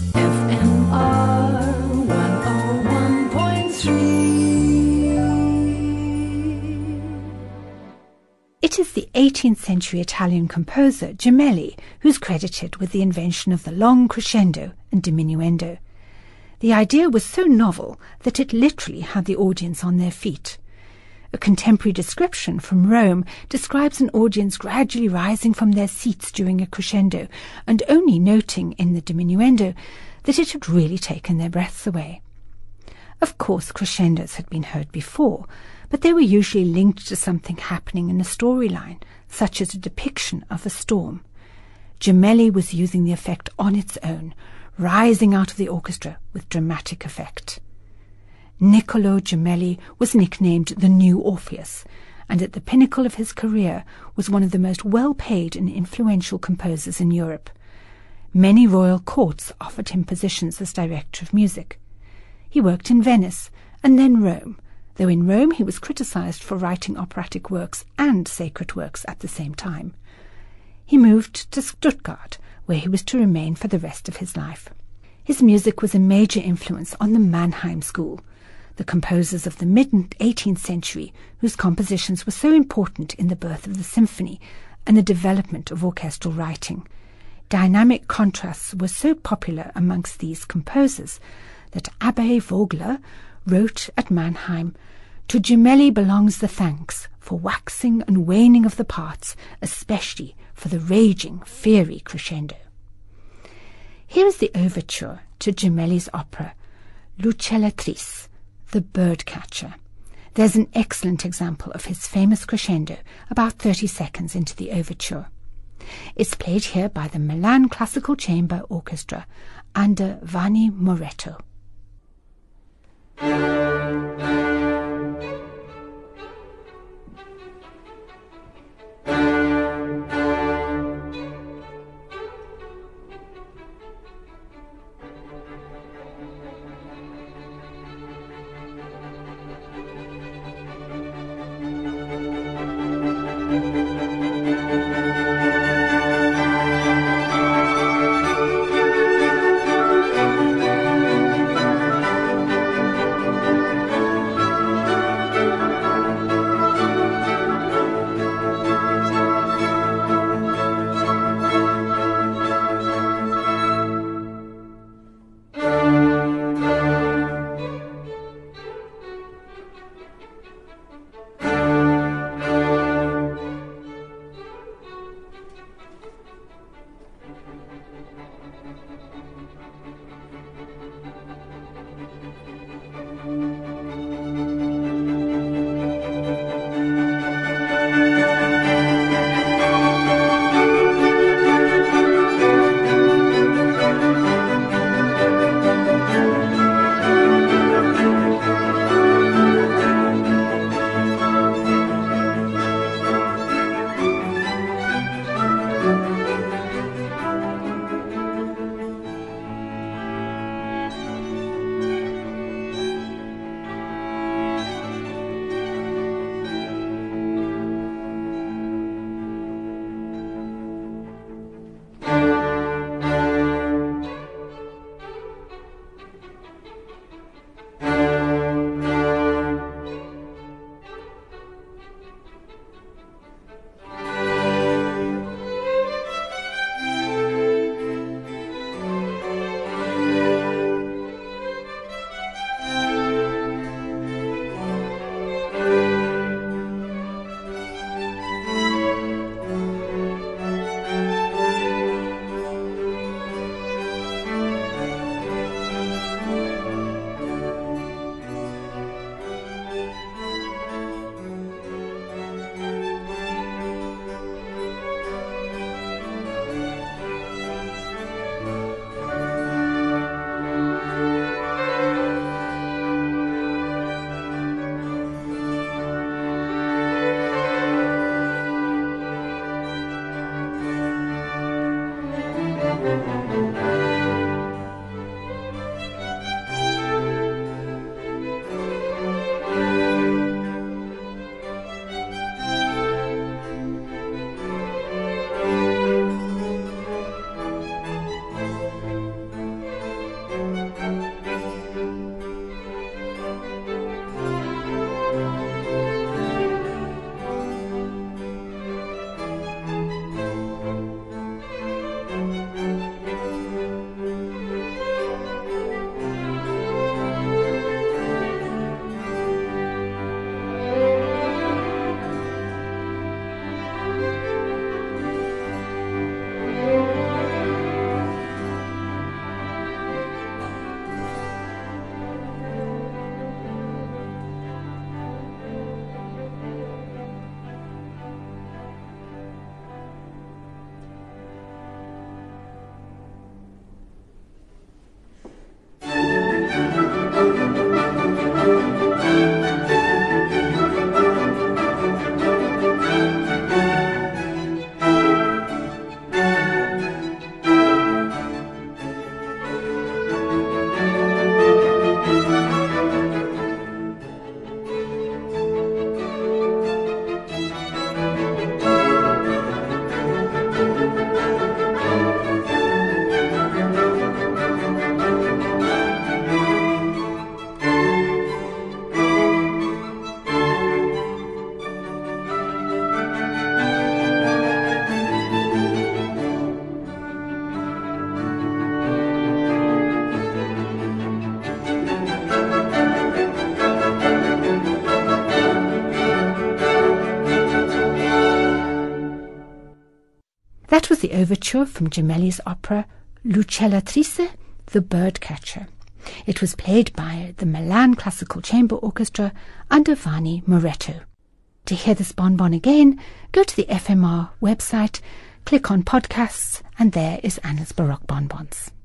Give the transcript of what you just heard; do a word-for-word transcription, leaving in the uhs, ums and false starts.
F M R one oh one point three. It is the eighteenth century Italian composer Gemelli who's credited with the invention of the long crescendo and diminuendo. The idea was so novel that it literally had the audience on their feet. A contemporary description from Rome describes an audience gradually rising from their seats during a crescendo and only noting in the diminuendo that it had really taken their breaths away. Of course, crescendos had been heard before, but they were usually linked to something happening in a storyline, such as a depiction of a storm. Gemelli was using the effect on its own, rising out of the orchestra with dramatic effect. Niccolò Gemelli was nicknamed the New Orpheus, and at the pinnacle of his career was one of the most well-paid and influential composers in Europe. Many royal courts offered him positions as director of music. He worked in Venice and then Rome, though in Rome he was criticized for writing operatic works and sacred works at the same time. He moved to Stuttgart, where he was to remain for the rest of his life. His music was a major influence on the Mannheim School, the composers of the mid-eighteenth century whose compositions were so important in the birth of the symphony and the development of orchestral writing. Dynamic contrasts were so popular amongst these composers that Abbe Vogler wrote at Mannheim, "To Gemelli belongs the thanks for waxing and waning of the parts, especially for the raging, fiery crescendo." Here is the overture to Gemelli's opera L'Uccellatrice, the Birdcatcher. There's an excellent example of his famous crescendo about thirty seconds into the overture. It's played here by the Milan Classical Chamber Orchestra under Vanni Moretto. overture from Gemelli's opera L'Uccellatrice, The Birdcatcher. It was played by the Milan Classical Chamber Orchestra under Vanni Moretto. To hear this bonbon again, go to the F M R website, click on podcasts, and there is Anna's Baroque Bonbons.